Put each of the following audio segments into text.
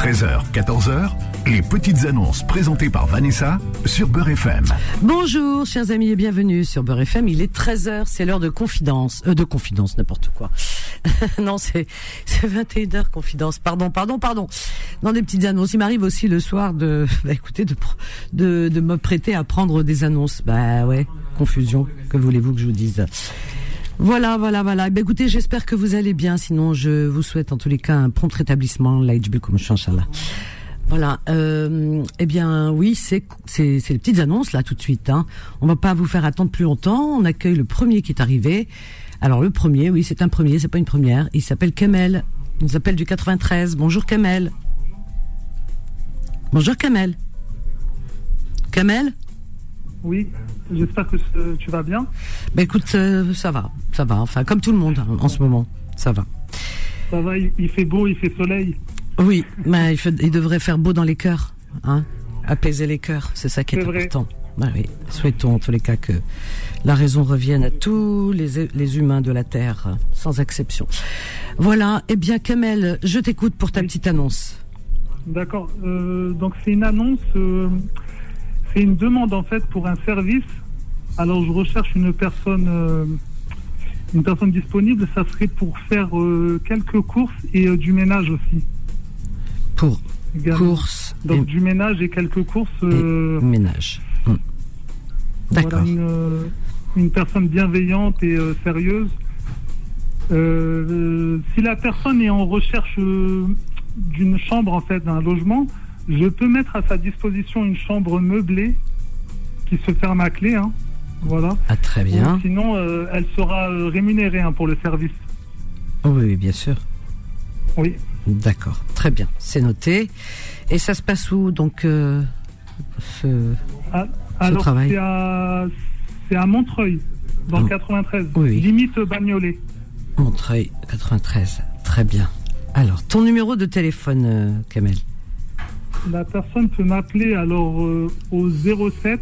13h, 14h, les petites annonces présentées par Vanessa sur Beurre FM. Bonjour, chers amis, et bienvenue sur Beurre FM. Il est 13h, c'est l'heure de confidence, n'importe quoi. Non, c'est 21h, confidence. Pardon. Dans des petites annonces. Il m'arrive aussi le soir de me prêter à prendre des annonces. Bah ouais, confusion. Que voulez-vous que je vous dise? Voilà. Ben, écoutez, j'espère que vous allez bien. Sinon, je vous souhaite en tous les cas un prompt rétablissement. Inchallah. Voilà. Eh bien, oui, c'est les petites annonces là tout de suite. Hein. On va pas vous faire attendre plus longtemps. On accueille le premier qui est arrivé. Alors le premier, oui, c'est un premier, c'est pas une première. Il s'appelle Kamel. Il nous appelle du 93. Bonjour Kamel. Bonjour Kamel. Kamel ? Oui, j'espère que tu vas bien. Ben écoute, ça va. Enfin, comme tout le monde en ce moment, ça va. Ça va, il fait beau, il fait soleil. Oui, mais il devrait faire beau dans les cœurs, hein, apaiser les cœurs, c'est ça qui est important. Ah oui, souhaitons en tous les cas que la raison revienne à tous les humains de la Terre, sans exception. Voilà, eh bien Kamel, je t'écoute pour ta petite annonce. D'accord, donc c'est une annonce, c'est une demande en fait pour un service. Alors je recherche une personne disponible, ça serait pour faire quelques courses et du ménage aussi. Pour également. Courses. Donc du ménage et quelques courses. Ménage. D'accord. Voilà, une personne bienveillante et sérieuse. Si la personne est en recherche d'une chambre, en fait, d'un logement, je peux mettre à sa disposition une chambre meublée qui se ferme à clé. Hein. Voilà. Ah, très bien. Sinon, elle sera rémunérée pour le service. Oui, bien sûr. Oui. D'accord, très bien, c'est noté. Et ça se passe où, donc, ce travail? C'est à Montreuil, dans le 93, oui. Limite Bagnolet. Montreuil, 93, très bien. Alors, ton numéro de téléphone, Kamel? La personne peut m'appeler alors au 07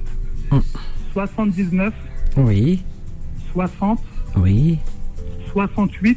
79 oui 60 oui 68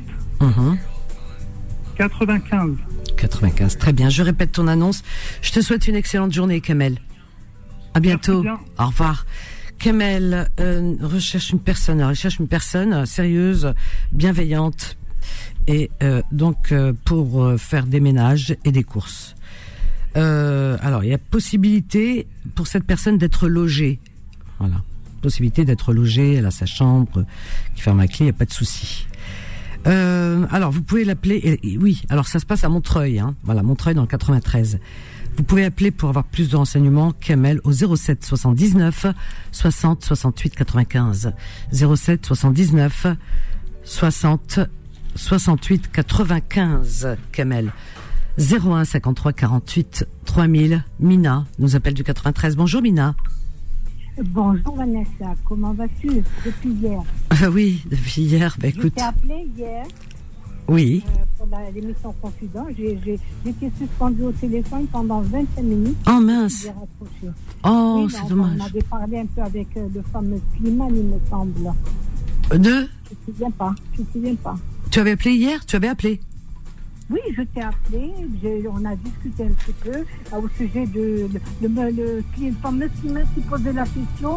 95. Très bien, je répète ton annonce. Je te souhaite une excellente journée, Kamel. À bientôt. Au revoir. Kamel recherche une personne sérieuse, bienveillante et donc pour faire des ménages et des courses. Alors, il y a possibilité pour cette personne d'être logée. Voilà. Possibilité d'être logée, elle a sa chambre qui ferme à clé, il n'y a pas de souci. Alors, vous pouvez l'appeler. Oui, alors ça se passe à Montreuil. Hein. Voilà, Montreuil dans le 93. Vous pouvez appeler pour avoir plus de renseignements, Kamel, au 07 79 60 68 95. 07 79 60 68 95, Kamel. 01 53 48 3000. Mina nous appelle du 93. Bonjour Mina. Bonjour Vanessa, comment vas-tu depuis hier? Oui, depuis hier, écoute. Je t'ai appelé hier. Oui. Pour l'émission Confident. J'ai été suspendue au téléphone pendant 25 minutes. Oh mince. J'ai raccroché. Oh, oui, c'est dommage. On avait parlé un peu avec le fameux Slimane, il me semble. De? Je ne me souviens pas. Tu avais appelé hier? Tu avais appelé? Oui, je t'ai appelé, on a discuté un petit peu au sujet de le fameux Slimane qui posait la question,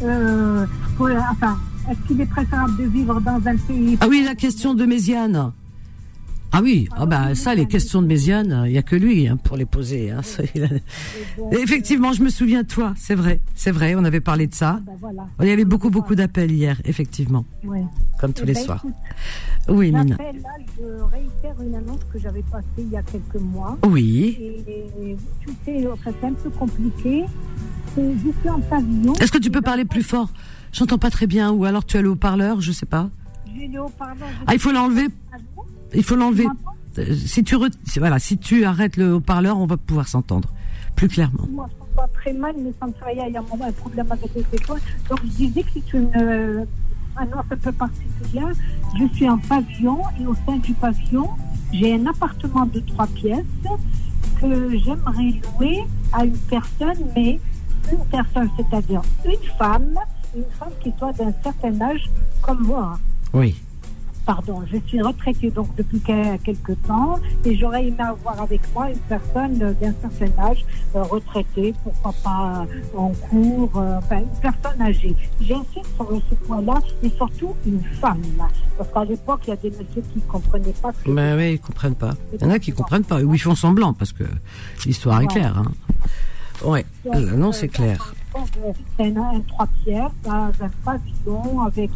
est-ce qu'il est préférable de vivre dans un pays... Ah oui, la question de Méziane. Ah oui, ça, les questions de Méziane, il n'y a que lui pour les poser. Hein. Effectivement, je me souviens de toi, c'est vrai, on avait parlé de ça. Voilà. Il y avait beaucoup d'appels hier, effectivement, comme tous les soirs. Écoute, oui, Mina. Là, je réitère une annonce que j'avais passée il y a quelques mois. Oui. Et tu sais, c'est un peu compliqué. Je suis en pavillon. Est-ce que tu peux parler plus fort? J'entends pas très bien, ou alors tu as le haut-parleur, je sais pas. J'ai le haut-parleur. Il faut l'enlever. Il faut l'enlever. Si tu arrêtes le haut-parleur, on va pouvoir s'entendre plus clairement. Moi, je ne pas très mal, mais sans travailler, il y a un problème avec les écoles. Donc, je disais que c'est une annonce un peu particulière. Je suis en pavillon et au sein du pavillon, j'ai un appartement de 3 pièces que j'aimerais louer à une personne, mais une personne, c'est-à-dire une femme qui soit d'un certain âge comme moi. Oui. Pardon, je suis retraitée donc depuis quelques temps et j'aurais aimé avoir avec moi une personne d'un certain âge, retraitée, pourquoi pas en cours, enfin une personne âgée. J'insiste sur ce point-là et surtout une femme. Parce qu'à l'époque, il y a des messieurs qui ne comprenaient pas. Ben oui, ils ne comprennent pas. Il y en a qui ne comprennent pas, ou ils font semblant parce que l'histoire est claire. Hein. Ouais, non, c'est clair. C'est un 3 pièces, un pavillon avec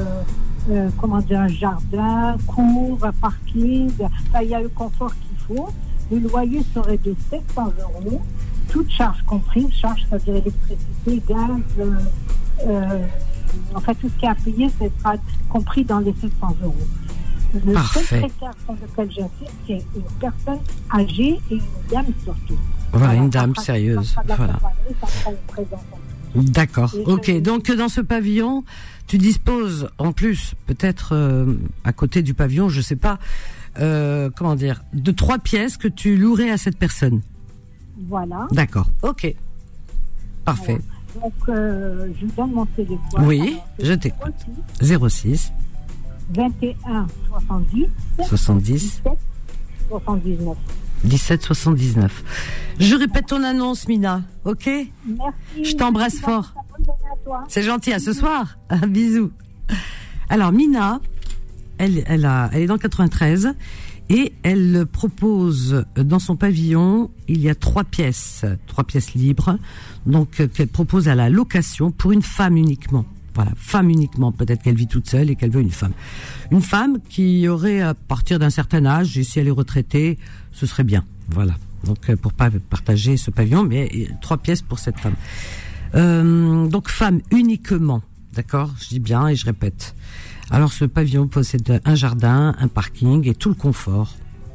un jardin, cour, un parking. Il y a le confort qu'il faut. Le loyer serait de 700 €, toutes charges comprises, c'est-à-dire électricité, gaz, enfin tout ce qui est à payer, sera compris dans les 700 €. Le seul critère sur lequel j'insiste, c'est une personne âgée et une dame surtout. Voilà, une dame sérieuse. Voilà. D'accord. Ok. Donc dans ce pavillon, tu disposes en plus, peut-être à côté du pavillon, je sais pas, de 3 pièces que tu louerais à cette personne. Voilà. D'accord. Ok. Parfait. Voilà. Donc je vous donne mon téléphone. Oui, je t'écoute. 06 21 70 70 17 79. 1779. Je répète ton annonce, Mina, ok? Merci. Je t'embrasse fort. C'est gentil, à ce soir. Un bisou. Alors, Mina, elle est dans le 93 et elle propose dans son pavillon, il y a 3 pièces libres, donc qu'elle propose à la location pour une femme uniquement. Voilà, femme uniquement. Peut-être qu'elle vit toute seule et qu'elle veut une femme. Une femme qui aurait, à partir d'un certain âge, et si elle est retraitée, ce serait bien. Voilà. Donc, pour pas partager ce pavillon, mais 3 pièces pour cette femme. Donc, femme uniquement. D'accord? Je dis bien et je répète. Alors, ce pavillon possède un jardin, un parking et tout le confort.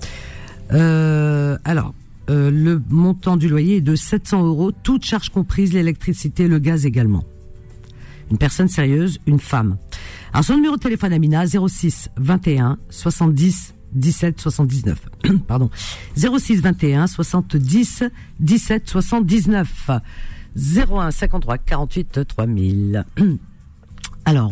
Le montant du loyer est de 700 €, toutes charges comprises, l'électricité, le gaz également. Une personne sérieuse, une femme. Alors, son numéro de téléphone, Amina, 06 21 70 17 79. Pardon. 06 21 70 17 79. 01 53 48 3000. Alors,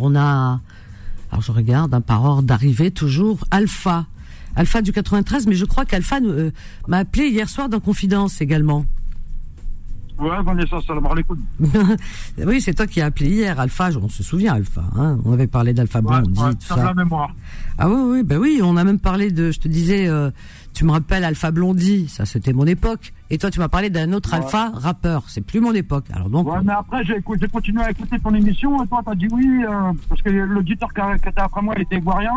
je regarde, par ordre d'arrivée, toujours, Alpha du 93, mais je crois qu'Alpha m'a appelé hier soir dans Confidence également. Ouais, Vanessa, salam alaikum. Oui, c'est toi qui as appelé hier, Alpha, on se souvient, Alpha, hein. On avait parlé d'Alpha Blondie, tout ça. La mémoire. Ah oui, on a même parlé je te disais, tu me rappelles Alpha Blondie, ça c'était mon époque. Et toi, tu m'as parlé d'un autre Alpha rappeur, c'est plus mon époque. Alors donc. Ouais, mais après, j'ai continué à écouter ton émission, et toi, t'as dit oui, parce que l'auditeur qui était après moi, il était ivoirien.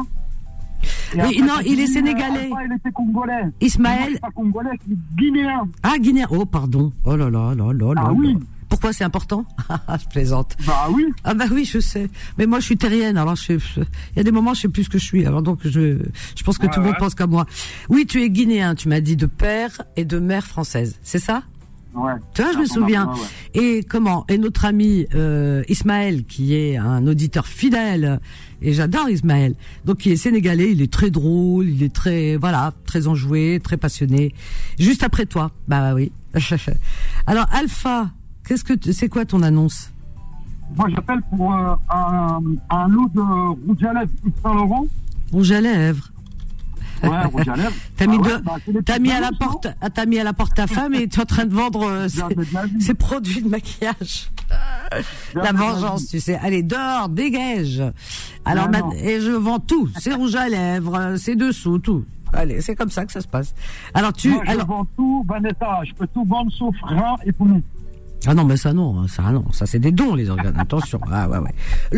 Oui, non, il est sénégalais. Il était congolais. Ismaël. Non, pas congolais, c'est guinéen. Ah, guinéen. Oh, pardon. Oh là là. Ah oui. Pourquoi c'est important? Je plaisante. Bah oui. Ah bah oui, je sais. Mais moi, je suis terrienne. Alors, il y a des moments, je sais plus ce que je suis. Alors donc, je pense que tout le monde pense comme moi. Oui, tu es guinéen. Tu m'as dit de père et de mère française. C'est ça? Ouais. Tu vois, je me souviens. Et et notre ami Ismaël, qui est un auditeur fidèle, et j'adore Ismaël, donc il est sénégalais, il est très drôle, il est très enjoué, très passionné. Juste après toi, bah oui. Alors Alpha, c'est quoi ton annonce? Moi, j'appelle pour un lot de rouge à lèvres Yves Saint Laurent. Rouge à lèvres. Ouais, rouge à lèvres. T'as mis à la porte ta femme et tu es en train de vendre ses produits de maquillage. La vengeance, tu sais. Allez, dehors, dégage. Alors, et je vends tout. C'est rouge à lèvres, c'est dessous, tout. Allez, c'est comme ça que ça se passe. Alors, je vends tout, Vanessa. Je peux tout vendre sauf rein et poumon. Ah non, mais ça non. Ça c'est des dons, les organes. Attention. Ah ouais.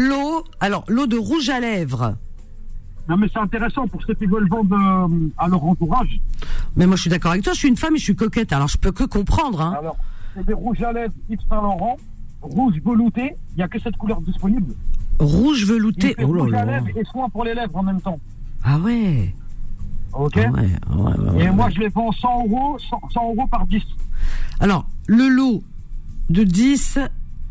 L'eau de rouge à lèvres. Non, mais c'est intéressant pour ceux qui veulent vendre à leur entourage. Mais moi, je suis d'accord avec toi. Je suis une femme et je suis coquette. Alors, je peux que comprendre. Hein. Alors, c'est des rouges à lèvres Yves Saint Laurent, rouge velouté. Il n'y a que cette couleur disponible. Rouge velouté. Oh là là. Rouge à lèvres et soin pour les lèvres en même temps. Ah ouais. Ok. Ah ouais. Et moi, je les vends 100 € par 10. Alors, le lot de 10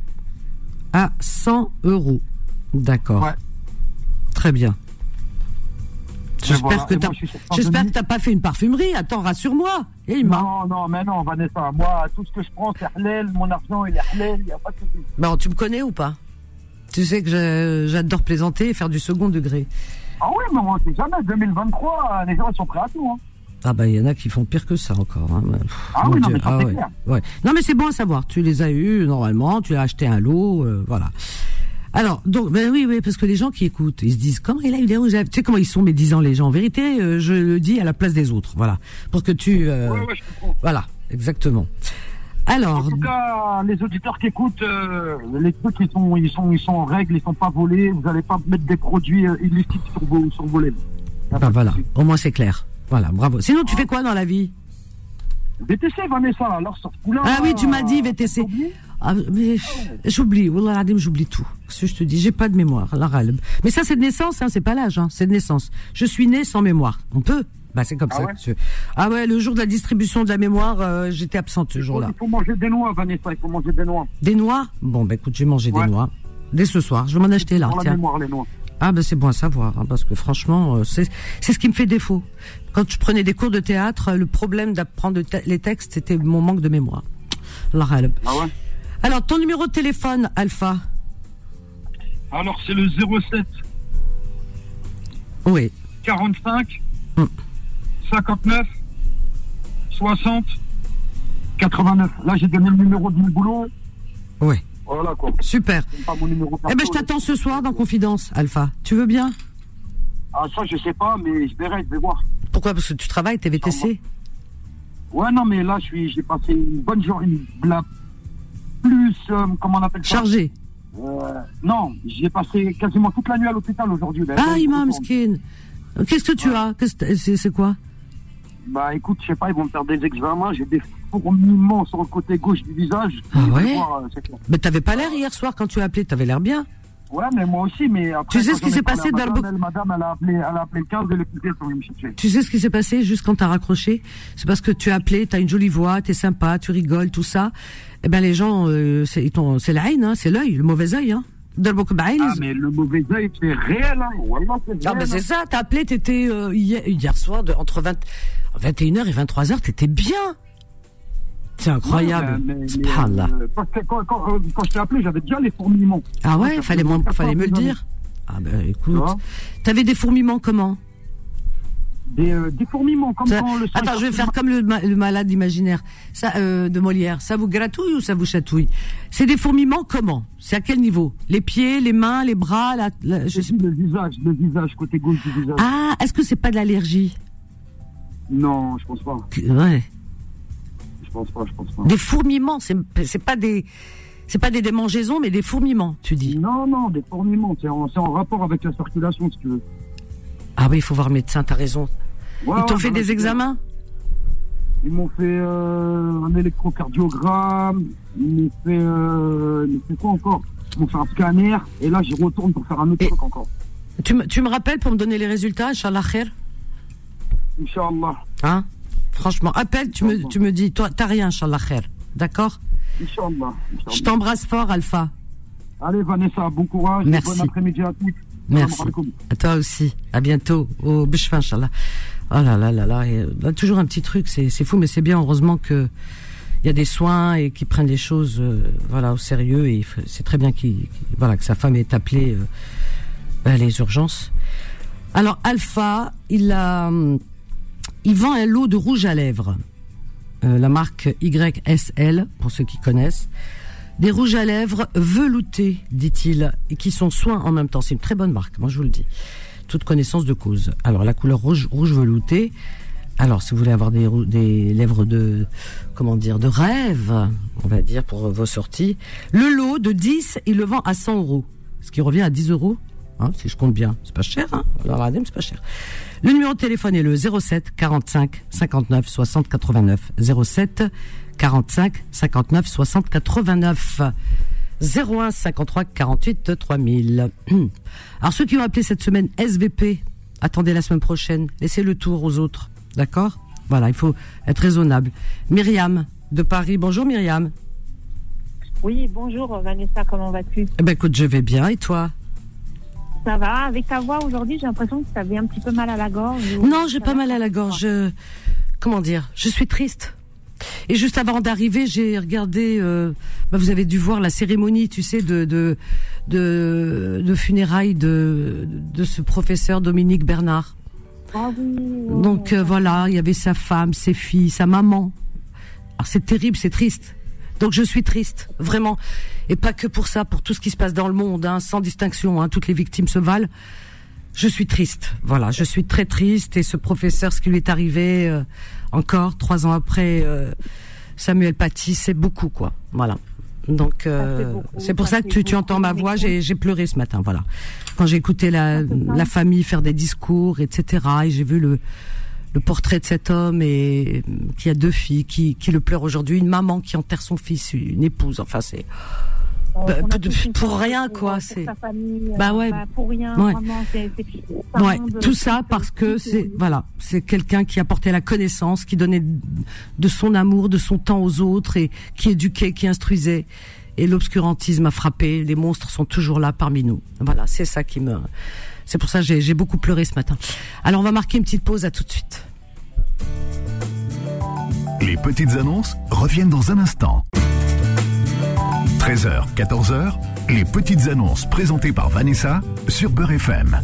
à 100 €. D'accord. Ouais. Très bien. J'espère que t'as pas fait une parfumerie. Attends, rassure-moi. Non, Vanessa. Moi, tout ce que je prends, c'est halal. Mon argent, il est halal. Il n'y a pas de souci. Bon, tu me connais ou pas? Tu sais que j'adore plaisanter et faire du second degré. Ah oui, mais on sait jamais. 2023, les gens ils sont prêts à tout. Hein. Ah bah il y en a qui font pire que ça encore. Hein. Ah oui, non, mais ça c'est clair. Ouais. Non mais c'est bon à savoir. Tu les as eus normalement, tu as acheté un lot, voilà. Alors donc ben oui parce que les gens qui écoutent, ils se disent comment il a eu des rouges à lèvres. Tu sais comment ils sont médisants les gens. En vérité, je le dis à la place des autres, voilà, pour que tu, je comprends. Voilà, exactement. Alors, en tout cas, les auditeurs qui écoutent, les trucs ils sont en règle, ils sont pas volés. Vous n'allez pas mettre des produits illicites sur vos lèvres. Ben voilà, au moins c'est clair. Voilà, bravo. Sinon, tu fais quoi dans la vie? VTC, Vanessa, alors sur ce coup-là. Ah oui, tu m'as dit VTC. Ah, mais j'oublie, Wallah Adim, j'oublie tout. Ce que je te dis, j'ai pas de mémoire. Mais ça, c'est de naissance, hein, c'est pas l'âge, hein, c'est de naissance. Je suis née sans mémoire. On peut? Bah, c'est comme ça. Ouais. Ah ouais, le jour de la distribution de la mémoire, j'étais absente ce jour-là. Il faut manger des noix, Vanessa, il faut manger des noix. Des noix? Bon, bah écoute, j'ai mangé des noix. Dès ce soir, je vais m'en acheter là. Pour la mémoire, les noix. Ah ben c'est bon à savoir, hein, parce que franchement, c'est ce qui me fait défaut. Quand je prenais des cours de théâtre, le problème d'apprendre les textes, c'était mon manque de mémoire. Ah ouais. Alors, ton numéro de téléphone, Alpha? Alors, c'est le 07 Oui. 45 59 60 89. Là, j'ai donné le numéro du boulot. Oui. Voilà, quoi. Super. Pas mon numéro perso, eh ben, je t'attends ce soir dans Confidence, Alpha. Tu veux bien? Ah, ça, je sais pas, mais je vais voir. Pourquoi? Parce que tu travailles, t'es VTC? Ouais, non, mais là, j'ai passé une bonne journée. Plus, comment on appelle ça? Chargé. Non, j'ai passé quasiment toute la nuit à l'hôpital aujourd'hui. Ah, Imam Skin. Qu'est-ce que tu as? C'est quoi? Bah, écoute, je sais pas, ils vont me faire des examens. J'ai des fourmillements sur le côté gauche du visage. Ah ouais? Mais t'avais pas l'air hier soir quand tu as appelé, t'avais l'air bien. Ouais, mais moi aussi, mais après. Tu sais ce qui s'est passé dans le madame, elle a appelé le 15 et l'écouter pour me chercher. Tu sais ce qui s'est passé juste quand t'as raccroché? C'est parce que tu as appelé, t'as une jolie voix, t'es sympa, tu rigoles, tout ça. Eh ben, les gens, c'est la haine, hein, c'est l'œil, le mauvais œil, hein. Ah, mais le mauvais œil, c'est réel, hein. Wallah, c'est réel. Ah, ben, c'est ça, t'as appelé, t'étais, hier soir, entre 21h et 23h, t'étais bien. C'est incroyable. Subhanallah. Parce que quand je t'ai appelé, j'avais déjà les fourmillements. Ah ouais, fallait me le dire. Ah ben écoute, t'avais des fourmillements comment? Des fourmillements comme quand le sang. Attends, je vais faire comme le malade imaginaire. Ça, de Molière. Ça vous gratouille ou ça vous chatouille? C'est des fourmillements comment? C'est à quel niveau? Les pieds, les mains, les bras, je sais... le visage, côté gauche du visage. Ah, est-ce que c'est pas de l'allergie? Non, je pense pas. Ouais. Je pense pas. Des fourmillements, c'est pas des démangeaisons, mais des fourmillements, tu dis. Non, des fourmillements. C'est en rapport avec la circulation, si tu veux. Ah oui, il faut voir le médecin, t'as raison. Ouais, ils t'ont fait des examens? Ils m'ont fait un électrocardiogramme, ils m'ont fait quoi encore? Ils m'ont fait un scanner, et là, j'y retourne pour faire un autre truc encore. Tu me rappelles pour me donner les résultats, Inch'Allah khair? Inch'Allah. Hein? Franchement, appelle, tu me dis, toi, t'as rien, Inch'Allah khair. D'accord? Inch'Allah. Je t'embrasse fort, Alpha. Allez, Vanessa, bon courage. Merci. Bon après-midi à tous. Merci. À toi aussi. À bientôt. Au Bishfa, Inch'Allah. Oh là là là là. Là, toujours un petit truc, c'est fou, mais c'est bien. Heureusement que il y a des soins et qu'ils prennent les choses, voilà, au sérieux. Et c'est très bien que sa femme est appelée à les urgences. Alors, Alpha, il vend un lot de rouge à lèvres. La marque YSL, pour ceux qui connaissent. Des rouges à lèvres veloutés, dit-il, et qui sont soins en même temps. C'est une très bonne marque, moi je vous le dis. Toute connaissance de cause. Alors, la couleur rouge velouté. Alors, si vous voulez avoir des lèvres de rêve, on va dire, pour vos sorties. Le lot de 10, il le vend à 100 €. Ce qui revient à 10 €. Hein, si je compte bien. C'est pas cher, hein. Alors, c'est pas cher. Le numéro de téléphone est le 07 45 59 60 89. 07 45 59 60 89. 01 53 48 3000. Alors ceux qui ont appelé cette semaine SVP, attendez la semaine prochaine. Laissez le tour aux autres. D'accord? Voilà, il faut être raisonnable. Myriam de Paris. Bonjour Myriam. Oui, bonjour Vanessa, comment vas-tu? Eh ben écoute, je vais bien, et toi? Ça va, avec ta voix aujourd'hui, j'ai l'impression que tu avais un petit peu mal à la gorge. Non, j'ai pas mal à la gorge. Comment dire? Je suis triste. Et juste avant d'arriver, j'ai regardé. Vous avez dû voir la cérémonie, tu sais, de de funérailles de ce professeur Dominique Bernard. Ah oui. Donc voilà, il y avait sa femme, ses filles, sa maman. Alors c'est terrible, c'est triste. Donc je suis triste, vraiment. Et pas que pour ça, pour tout ce qui se passe dans le monde, hein, sans distinction, hein, toutes les victimes se valent. Je suis triste, voilà, je suis très triste. Et ce professeur, ce qui lui est arrivé encore 3 ans après Samuel Paty, c'est beaucoup, quoi. Voilà. Donc c'est pour ça que tu entends ma voix. J'ai pleuré ce matin, voilà. Quand j'ai écouté la famille faire des discours, etc. Et j'ai vu le portrait de cet homme et qui a 2 filles, qui le pleure aujourd'hui, une maman qui enterre son fils, une épouse. Enfin c'est pour rien, quoi. C'est famille, ouais. Pour rien. Ouais. Vraiment, Ouais. Tout ça parce que c'est quelqu'un qui apportait la connaissance, qui donnait de son amour, de son temps aux autres et qui éduquait, qui instruisait. Et l'obscurantisme a frappé. Les monstres sont toujours là parmi nous. Voilà, c'est ça c'est pour ça que j'ai beaucoup pleuré ce matin. Alors on va marquer une petite pause, à tout de suite. Les petites annonces reviennent dans un instant. 13h, 14h, les petites annonces présentées par Vanessa sur Beurre FM.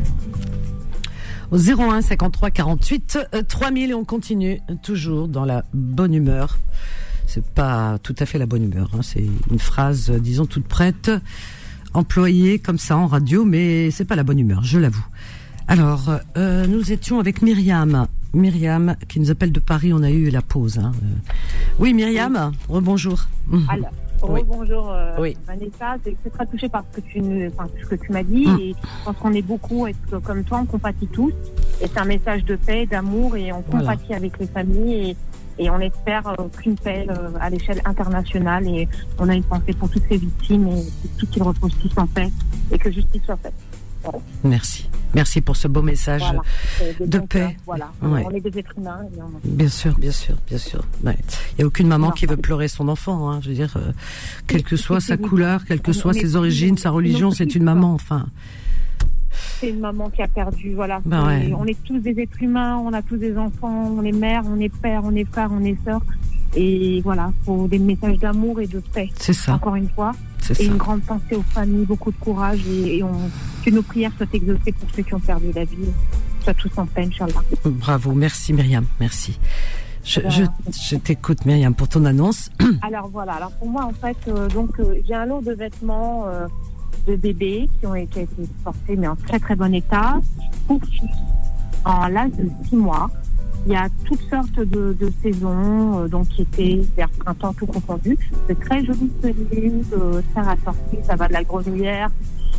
Au 01 53 48 3000 et on continue toujours dans la bonne humeur. C'est pas tout à fait la bonne humeur, hein. C'est une phrase, disons, toute prête, employée comme ça en radio, mais c'est pas la bonne humeur, je l'avoue. Alors, nous étions avec Myriam qui nous appelle de Paris. On a eu la pause, hein. Oui, Myriam, rebonjour. Alors, bonjour Vanessa, c'est très touché par ce que tu m'as dit et je pense qu'on est beaucoup, comme toi, on compatit tous et c'est un message de paix, d'amour et on compatit avec les familles et on espère qu'une paix à l'échelle internationale et on a une pensée pour toutes ces victimes et tout qu'ils reposent tous en paix et que justice soit faite. Voilà. Merci pour ce beau message de paix. Voilà, ouais. On est des êtres humains. Bien sûr. Ouais. Il n'y a aucune maman qui veut pleurer son enfant, hein. Je veux dire, quelle que soit sa couleur, quelles que soient ses origines, sa religion, c'est une maman, enfin. C'est une maman qui a perdu, voilà. Ouais. On est tous des êtres humains, on a tous des enfants, on est mères, on est pères, on est frères, on est sœurs. Et voilà, il faut des messages d'amour et de paix. C'est ça. Encore une fois. C'est et ça. Une grande pensée aux familles, beaucoup de courage que nos prières soient exaucées pour ceux qui ont perdu la vie. Soient tous en paix, Inch'Allah. Bravo, merci Myriam, merci. Je t'écoute Myriam pour ton annonce. Alors voilà, pour moi en fait, j'ai un lot de vêtements de bébés qui a été portés mais en très très bon état pour filles en l'âge de 6 mois. Il y a toutes sortes de saisons, qui étaient vers printemps tout confondu. De très jolies tenues, très rassorties, ça va de la grenouillère,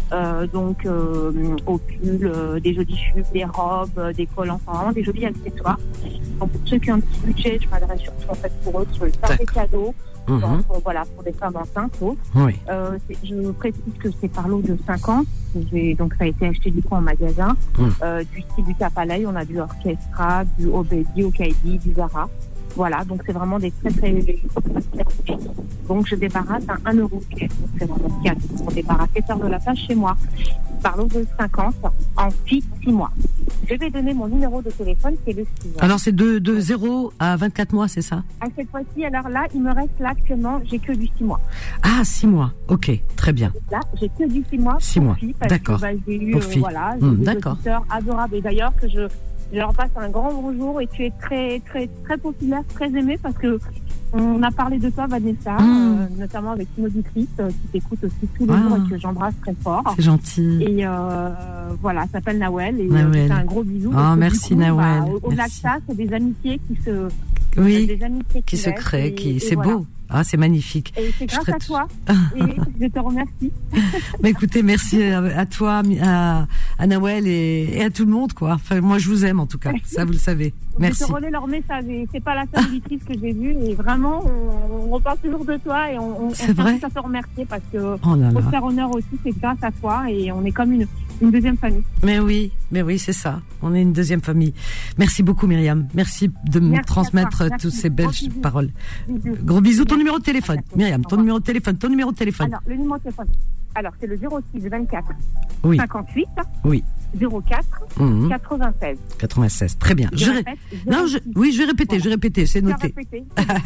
au pull, des jolis jupes, des robes, des collants, vraiment des jolis accessoires. Donc pour ceux qui ont un petit budget, je m'adresse surtout en fait pour eux sur le temps des cadeaux. Pour des femmes enceintes. Oui. Je précise que c'est par lot de 50. Donc ça a été acheté du coup en magasin. Du style du Capalay, on a du Orchestra, du Obedi, Okaidi, du Zara. Voilà, donc c'est vraiment des très très. Donc je débarrasse à 1 €. Donc c'est vraiment cadeau. On débarrasse 7 heures de la page chez moi. Par lot de 50 en 6 mois. Je vais donner mon numéro de téléphone qui est le 6. Alors c'est de 0 à 24 mois, c'est ça? À cette fois-ci, alors là, il me reste là actuellement, j'ai que du 6 mois. Ah, 6 mois, ok, très bien. Là, j'ai que du 6 mois. 6 mois, filles, d'accord. Que, j'ai eu, j'ai des auditeurs adorables. Et d'ailleurs, que je leur passe un grand bonjour et tu es très, très, très populaire, très aimée parce que on a parlé de toi, Vanessa, notamment avec une auditrice qui t'écoute aussi tous les jours et que j'embrasse très fort. C'est gentil. Et elle s'appelle Nawel. Et Nawel. je fais un gros bisou. Merci Nawel. Au-delà de ça, c'est des amitiés qui se... qui se créent, c'est beau. Ah, c'est magnifique. Et c'est grâce à toi. Et je te remercie. Bah, écoutez, merci à toi, à Nawel et à tout le monde, quoi. Enfin, moi, je vous aime, en tout cas. Ça, vous le savez. Merci. Je te relais leur message. Et c'est pas la seule auditrice que j'ai vue. Et vraiment, on reparle toujours de toi et on tient à te remercier parce que pour te faire honneur aussi, c'est grâce à toi et on est comme une deuxième famille. Mais oui, c'est ça. On est une deuxième famille. Merci beaucoup, Myriam. Merci de me transmettre toutes ces belles paroles. Gros bisous. Ton numéro de téléphone, Myriam. Ton numéro de téléphone. Alors, le numéro de téléphone. Alors, c'est le 06 24 oui. 58 oui. 04 96. 96. Très bien. Je vais répéter. C'est noté.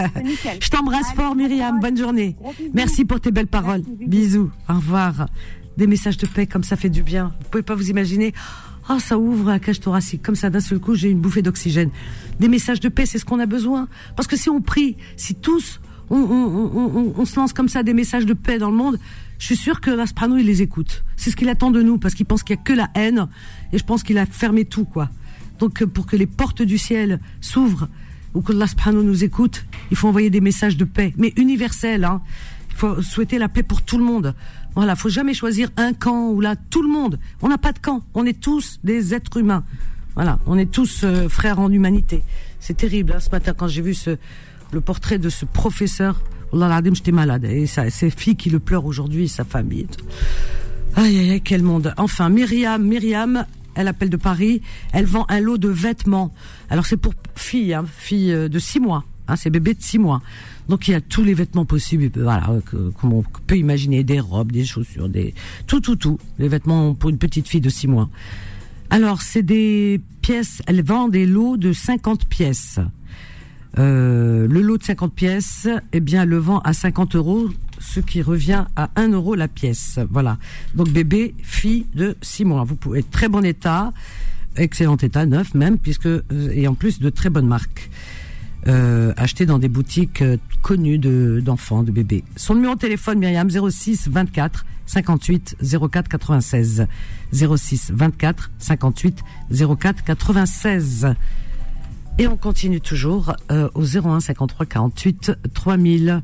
Je t'embrasse fort, Myriam. Bonne journée. Merci pour tes belles paroles. Bisous. Au revoir. Des messages de paix, comme ça fait du bien. Vous pouvez pas vous imaginer. Ah, ça ouvre la cage thoracique. Comme ça, d'un seul coup, j'ai une bouffée d'oxygène. Des messages de paix, c'est ce qu'on a besoin. Parce que si on prie, si tous, on se lance comme ça des messages de paix dans le monde, je suis sûre que Allah subhanahu il les écoute. C'est ce qu'il attend de nous, parce qu'il pense qu'il y a que la haine, et je pense qu'il a fermé tout, quoi. Donc, pour que les portes du ciel s'ouvrent, ou que Allah subhanahu nous écoute, il faut envoyer des messages de paix, mais universels, hein. Il faut souhaiter la paix pour tout le monde. Voilà, faut jamais choisir un camp ou là, tout le monde. On n'a pas de camp, on est tous des êtres humains. Voilà, on est tous frères en humanité. C'est terrible, hein, ce matin, quand j'ai vu le portrait de ce professeur, Allah l'adem, j'étais malade. Et ses filles qui le pleurent aujourd'hui, sa famille. Aïe, aïe, aïe, quel monde. Enfin, Myriam, elle appelle de Paris, elle vend un lot de vêtements. Alors c'est pour fille de 6 mois, hein, c'est bébé de 6 mois. Donc il y a tous les vêtements possibles, voilà, comme on peut imaginer, des robes, des chaussures, tout, les vêtements pour une petite fille de 6 mois. Alors c'est des pièces, elle vend des lots de 50 pièces. Le lot de 50 pièces, eh bien, le vend à 50 €, ce qui revient à 1 € la pièce. Voilà. Donc, bébé, fille de 6 mois. Vous pouvez être très bon état, excellent état, neuf même, et en plus de très bonnes marques. Acheté dans des boutiques connues d'enfants, de bébés. Son numéro de téléphone, Myriam, 06 24 58 04 96. 06 24 58 04 96. Et on continue toujours au 01 53 48 3000.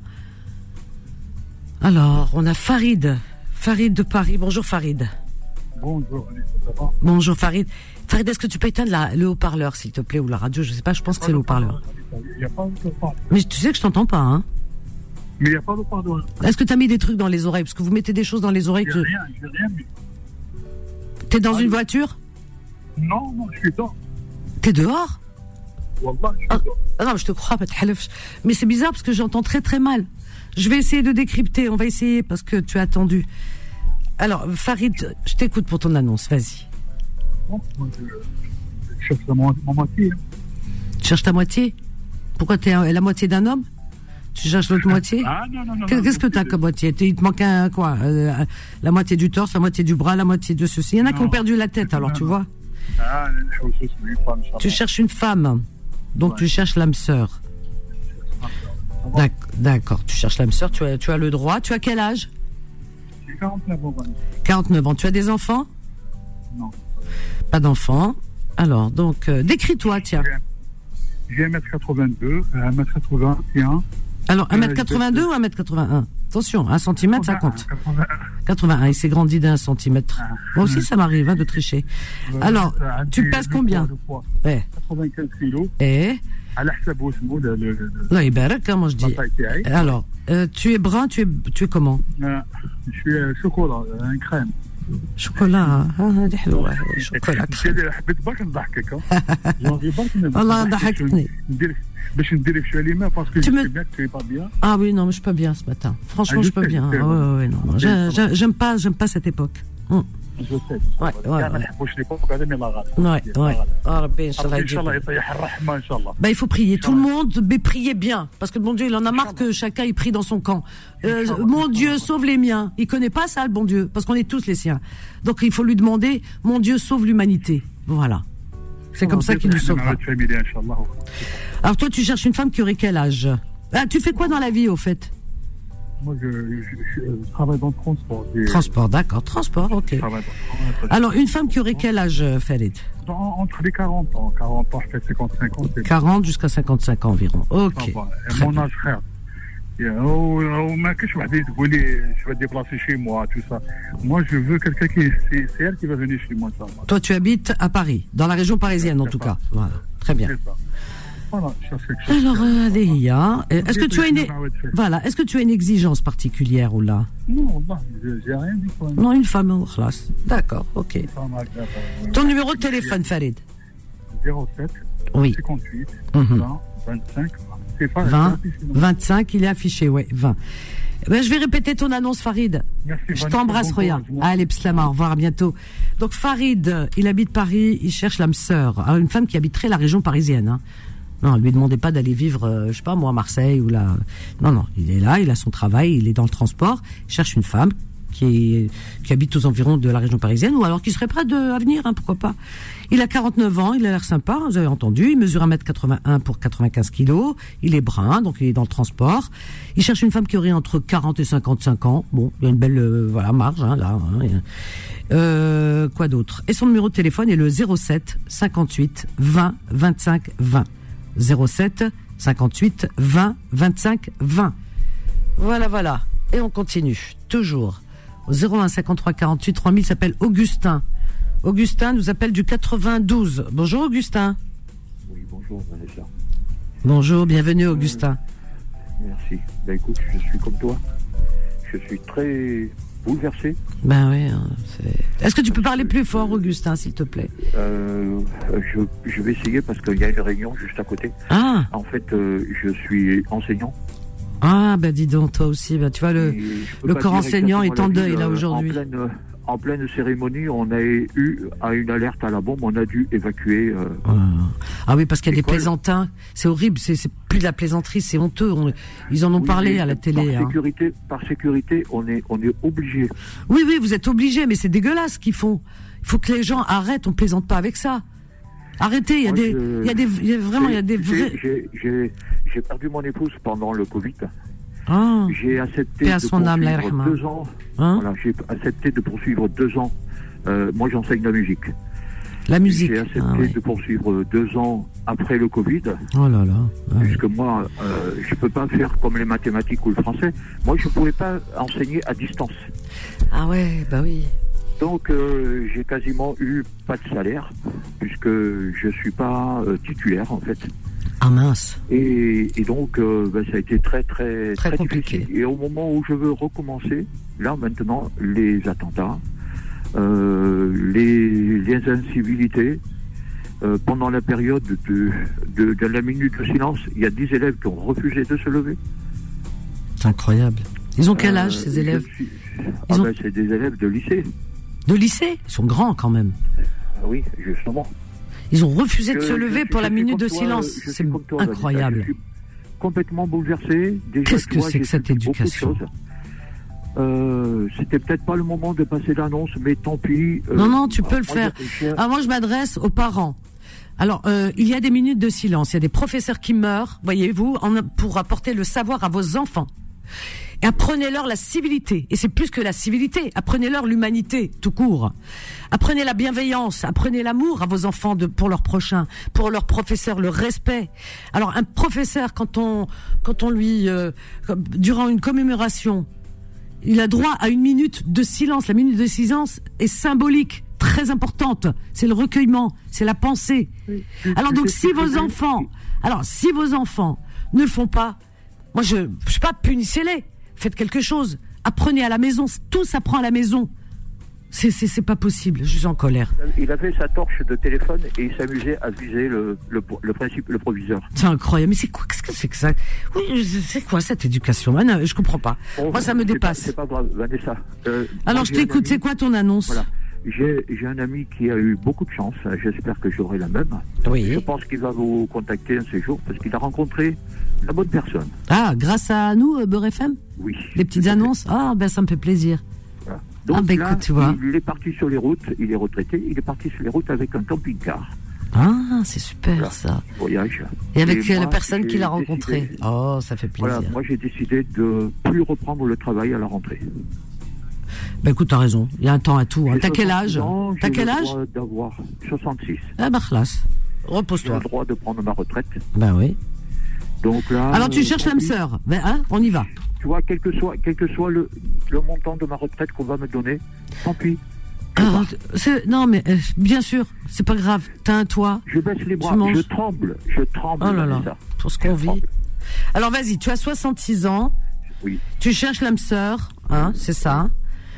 Alors, on a Farid de Paris. Bonjour Farid. Bonjour. Bonjour Farid. Farid, est-ce que tu peux éteindre le haut-parleur, s'il te plaît, ou la radio? Je sais pas, je pense que c'est le haut-parleur. Il n'y a pas de haut-parleur. Mais tu sais que je t'entends pas, hein? Mais il n'y a pas de haut-parleur. Est-ce que tu as mis des trucs dans les oreilles? Parce que vous mettez des choses dans les oreilles. J'ai rien mis. T'es dans une voiture? Non, je suis dehors. T'es dehors? Wallah, je suis dehors. Non, je te crois, mais c'est bizarre parce que j'entends très très mal. Je vais essayer de décrypter, on va essayer parce que tu as attendu. Alors, Farid, je t'écoute pour ton annonce, vas-y. Bon, moi, je cherche ma moitié. Tu cherches ta moitié? Pourquoi t'es la moitié d'un homme? Tu cherches l'autre moitié? Ah non. Qu'est-ce que t'as comme moitié? Il te manque la moitié du torse, la moitié du bras, la moitié de ceci. Il y en a qui ont perdu la tête, alors tu vois. Ah, tu cherches une femme, donc tu cherches l'âme sœur. D'accord, tu cherches l'âme sœur, tu as le droit. Tu as quel âge? J'ai 49 ans. 49 ans. Tu as des enfants? Non. Pas d'enfants. Alors, donc, décris-toi, tiens. J'ai 1m82, 1m81. Alors, 1m82 ou 1m81? Attention, 1 cm, ça compte. 81, il s'est grandi d'1 cm. Moi aussi, ça m'arrive de tricher. Alors, tu pèses combien? 95 kilos. Et là, moi je dis. Alors, tu es brun, tu es comment? Je suis chocolat, un crème. Chocolat, chocolat crème. حبيت برك نضحكك. والله ضحكتني. باش ندير في شويه الماء parce que je sais bien que tu es pas bien. Ah oui, non, mais je suis pas bien ce matin. Franchement, je suis pas bien. Ouais, non. J'aime pas cette époque. Je sais. Ouais. Il faut prier. Tout le monde, mais priez bien. Parce que le bon Dieu, il en a marre que chacun y prie dans son camp. Mon Dieu, sauve les miens. Il connaît pas ça, le bon Dieu. Parce qu'on est tous les siens. Donc il faut lui demander, mon Dieu, sauve l'humanité. Voilà. C'est comme ça qu'il nous sauvera. Alors toi, tu cherches une femme qui aurait quel âge? Tu fais quoi dans la vie, au fait? Moi, je travaille dans le transport. Transport, d'accord. Transport, ok. Alors, une femme qui aurait quel âge, Farid? Entre les 40 ans. 40 ans, je fais 55 ans. 40 jusqu'à 55 ans environ. Ok. Mon âge, frère. Je vais déplacer chez moi, tout ça. Moi, je veux quelqu'un c'est elle qui va venir chez moi. Ça. Toi, tu habites à Paris, dans la région parisienne, en tout cas. Voilà. Très bien. Voilà, je cherche quelque chose. Alors, Adéia, est-ce que tu as une exigence particulière ou là? Non, j'ai rien dit. Non, une femme, classe. D'accord, ok. Ton numéro de téléphone, Farid? 07 oui. 58 20 25. 20, 25, il est affiché, ouais, 20. Ben, je vais répéter ton annonce, Farid. Merci, je t'embrasse, Roya. Allez, pslama, au revoir, à bientôt. Donc, Farid, il habite Paris, il cherche l'âme sœur. Alors, une femme qui habiterait la région parisienne, hein. Non, lui demandez pas d'aller vivre, je sais pas moi, à Marseille ou là. Non, il est là, il a son travail, il est dans le transport, il cherche une femme qui habite aux environs de la région parisienne, ou alors qui serait prêt à venir, hein, pourquoi pas. Il a 49 ans, il a l'air sympa, vous avez entendu, il mesure 1m81 pour 95 kilos, il est brun, donc il est dans le transport. Il cherche une femme qui aurait entre 40 et 55 ans. Bon, il y a une belle marge, hein, là. Hein, quoi d'autre? Et son numéro de téléphone est le 07 58 20 25 20. 07 58 20 25 20. Voilà. Et on continue, toujours. Au 01 53 48 3000, s'appelle Augustin. Augustin nous appelle du 92. Bonjour Augustin. Oui, bonjour Vanessa. Bonjour, bienvenue Augustin. Merci. Ben écoute, je suis comme toi. Je suis très bouleversé. Ben oui. Est-ce que tu peux parler plus fort Augustin, s'il te plaît? Je vais essayer parce qu'il y a une réunion juste à côté. Ah. En fait, je suis enseignant. Ah, ben dis donc, toi aussi. Ben, tu vois, le corps enseignant est en deuil là aujourd'hui. En pleine cérémonie, on a eu une alerte à la bombe, on a dû évacuer. Ah oui, parce qu'il y a des plaisantins. C'est horrible, c'est plus de la plaisanterie, c'est honteux. Ils en ont parlé à la télé. Par sécurité, on est obligé. Oui, vous êtes obligé, mais c'est dégueulasse ce qu'ils font. Il faut que les gens arrêtent, on plaisante pas avec ça. Arrêtez, il y a des vrais. J'ai perdu mon épouse pendant le Covid. Ah. J'ai accepté de poursuivre 2 ans. Hein? Voilà, j'ai accepté de poursuivre 2 ans. Moi, j'enseigne la musique. La musique. J'ai accepté de poursuivre 2 ans après le Covid. Oh là là. Ah puisque moi, je peux pas faire comme les mathématiques ou le français. Moi, je pouvais pas enseigner à distance. Ah ouais, bah oui. Donc, j'ai quasiment eu pas de salaire, puisque je suis pas titulaire, en fait. Ah mince. Et donc, ça a été très compliqué. difficile. Et au moment où je veux recommencer, là, maintenant, les attentats, les incivilités, pendant la période de la minute de silence, il y a 10 élèves qui ont refusé de se lever. C'est incroyable. Ils ont quel âge, ces élèves? C'est des élèves de lycée. De lycée? Ils sont grands, quand même. Oui, justement. Ils ont refusé de se lever pour la minute de silence. C'est incroyable. Je suis complètement bouleversé. Qu'est-ce que c'est que cette éducation? C'était peut-être pas le moment de passer l'annonce, mais tant pis. Non, tu peux le faire. Moi, je m'adresse aux parents. Alors, il y a des minutes de silence. Il y a des professeurs qui meurent, voyez-vous, pour apporter le savoir à vos enfants. Et apprenez-leur la civilité. Et c'est plus que la civilité. Apprenez-leur l'humanité, tout court. Apprenez la bienveillance. Apprenez l'amour à vos enfants pour leur prochain, pour leurs professeurs, le respect. Alors, un professeur, quand on lui, durant une commémoration, il a droit à une minute de silence. La minute de silence est symbolique, très importante. C'est le recueillement, c'est la pensée. Alors donc, si vos enfants ne le font pas, moi je sais pas, punissez-les. Faites quelque chose. Apprenez à la maison. Tout s'apprend à la maison. C'est pas possible. Je suis en colère. Il avait sa torche de téléphone et il s'amusait à viser le proviseur. C'est incroyable. Mais c'est quoi? Qu'est-ce que c'est que ça? Oui, c'est quoi cette éducation? Non, je comprends pas. Moi, ça me dépasse. C'est pas grave, Vanessa. Alors, je t'écoute. C'est quoi ton annonce? Voilà. J'ai un ami qui a eu beaucoup de chance. J'espère que j'aurai la même. Oui. Je pense qu'il va vous contacter un de ces jours parce qu'il a rencontré la bonne personne. Ah, grâce à nous, Beurre FM? Oui. Les petites annonces? Ah, ben ça me fait plaisir. Voilà. Donc là, écoute, tu vois. Il est parti sur les routes. Il est retraité. Il est parti sur les routes avec un camping-car. Ah, c'est super, voilà, ça. Voyage. Et avec la personne qu'il a rencontrée. Oh, ça fait plaisir. Voilà, moi j'ai décidé de plus reprendre le travail à la rentrée. Ben écoute, t'as raison. Il y a un temps à tout. Hein. T'as quel âge? T'as quel âge? J'ai le droit d'avoir 66. Ah bah classe. Repose-toi. J'ai le droit de prendre ma retraite. Ben oui. Donc là. Alors tu cherches l'âme sœur. Ben hein, on y va. Tu vois, quel que soit le montant de ma retraite qu'on va me donner, tant pis. Non mais bien sûr, c'est pas grave. T'as un toit. Je baisse les bras. Je tremble. Oh là là. Pour ce qu'on vit. Alors vas-y, tu as 66 ans. Oui. Tu cherches l'âme sœur, hein, c'est ça.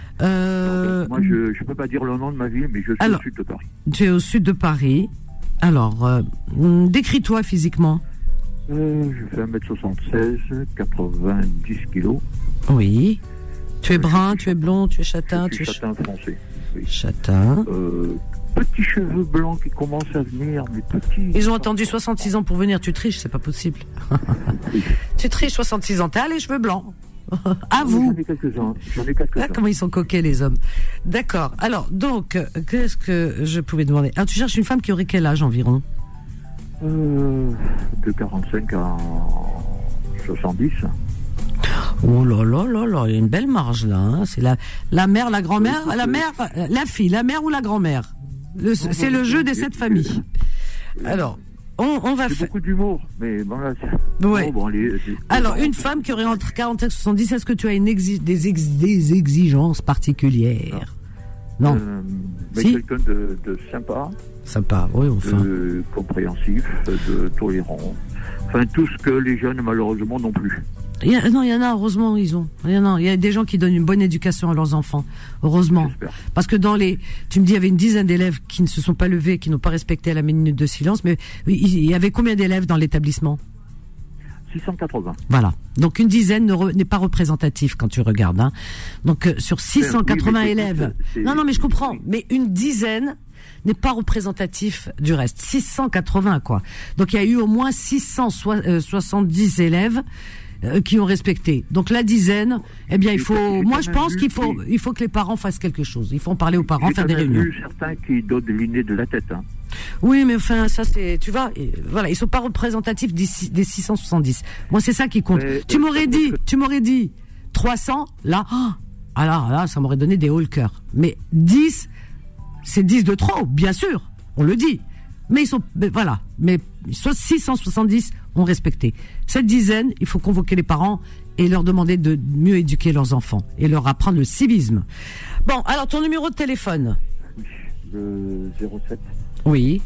Moi, je peux pas dire le nom de ma ville, mais je suis au sud de Paris. Tu es au sud de Paris. Alors, décris-toi physiquement. Je fais 1m76, 90 kilos. Oui. Tu es brun, tu es blond, tu es châtain. Je suis châtain foncé. Oui. Châtain. Petits cheveux blancs qui commencent à venir, mais petits. Ils ont attendu 66 ans pour venir. Tu triches, c'est pas possible. Oui. Tu triches 66 ans. T'as les cheveux blancs. À vous. J'en ai quelques-uns. Comment ils sont coquets, les hommes. D'accord. Alors, donc, qu'est-ce que je pouvais demander? Alors, tu cherches une femme qui aurait quel âge environ? De 45 à 70. Oh là là là là, il y a une belle marge là. Hein. C'est la mère, la grand-mère, la fille, la mère ou la grand-mère. C'est le jeu des 7 familles. Alors, on va faire. Beaucoup d'humour, mais bon là. Ouais. Bon, alors, une femme qui aurait entre 45 et 70, est-ce que tu as des exigences particulières? Non. Si. Quelqu'un de sympa. Sympa, oui, enfin. De compréhensif, de tolérant. Enfin, tout ce que les jeunes, malheureusement, n'ont plus. Il y en a, heureusement, il y a des gens qui donnent une bonne éducation à leurs enfants, heureusement. J'espère. Parce que tu me dis, il y avait une dizaine d'élèves qui ne se sont pas levés, qui n'ont pas respecté la minute de silence, mais il y avait combien d'élèves dans l'établissement? 680. Voilà. Donc une dizaine n'est pas représentatif quand tu regardes, hein. Donc sur 680 élèves. Non, mais je comprends. Oui. Mais une dizaine n'est pas représentatif du reste. 680, quoi. Donc il y a eu au moins 670 élèves qui ont respecté. Donc la dizaine, eh bien je pense qu'il faut que les parents fassent quelque chose. Il faut en parler aux parents, faire des réunions. J'ai vu certains qui donnent des lignées de la tête. Hein. Oui, mais enfin ça c'est, tu vois, voilà, ils sont pas représentatifs des 670. Moi c'est ça qui compte. Tu m'aurais dit 300, là, alors là ça m'aurait donné des hauts le cœur. Mais 10, c'est 10 de trop, bien sûr, on le dit. Mais mais 670 ont respecté. Cette dizaine, il faut convoquer les parents et leur demander de mieux éduquer leurs enfants et leur apprendre le civisme. Bon, alors ton numéro de téléphone? Le 07. Oui.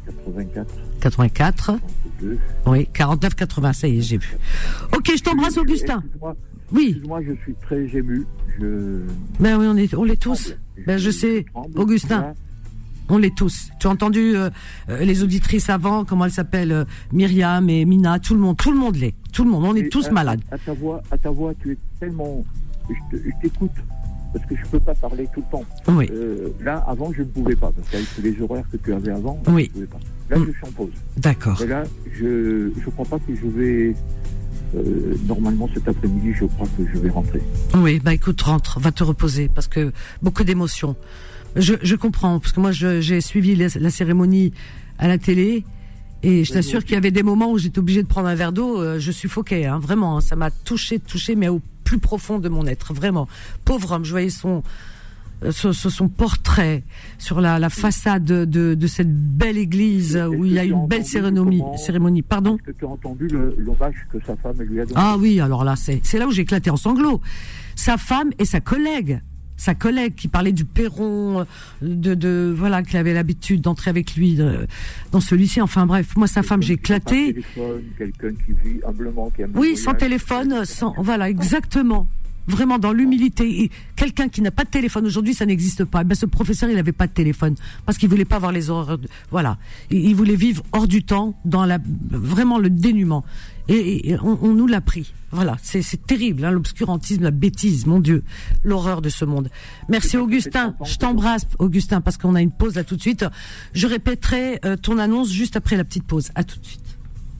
84. 42. Oui, 49 80, ça y est, j'ai vu. Ok, je t'embrasse, Augustin. Excuse-moi, je suis très ému. Ben oui, on l'est tous. Ben je sais, Augustin. On l'est tous. Tu as entendu les auditrices avant, comment elles s'appellent, Myriam et Mina, tout le monde l'est. Tout le monde, on est tous malades. À ta voix, tu es tellement... Je t'écoute, parce que je peux pas parler tout le temps. Oui. Là, avant, je ne pouvais pas, parce qu'avec les horaires que tu avais avant, oui. Je ne pouvais pas. Là, je suis en pause. D'accord. Et là, je crois pas que je vais... normalement, cet après-midi, je crois que je vais rentrer. Oui, écoute, rentre, va te reposer, parce que beaucoup d'émotions. Je comprends, parce que moi j'ai suivi la cérémonie à la télé et je t'assure qu'il y avait des moments où j'étais obligée de prendre un verre d'eau, je suffoquais, hein, vraiment, hein, ça m'a touché, mais au plus profond de mon être, vraiment. Pauvre homme, je voyais son portrait sur la façade de cette belle église où il y a une belle cérémonie. Pardon? Est-ce que tu as entendu l'hommage que sa femme lui a donné? Ah oui, alors là, c'est là où j'ai éclaté en sanglots. Sa femme et sa collègue qui parlait du perron, voilà, qui avait l'habitude d'entrer avec lui dans celui-ci. Enfin bref, moi sa femme, j'ai éclaté. Quelqu'un qui vit humblement, qui aime. Oui, sans téléphone, voilà, exactement. Vraiment dans l'humilité. Et quelqu'un qui n'a pas de téléphone aujourd'hui, ça n'existe pas. Ce professeur, il n'avait pas de téléphone parce qu'il voulait pas avoir les horreurs. Voilà, il voulait vivre hors du temps, dans vraiment le dénuement. Et on nous l'a pris. Voilà, c'est terrible, hein, l'obscurantisme, la bêtise, mon Dieu, l'horreur de ce monde. Merci Augustin, je t'embrasse Augustin, parce qu'on a une pause là tout de suite. Je répéterai ton annonce juste après la petite pause. À tout de suite.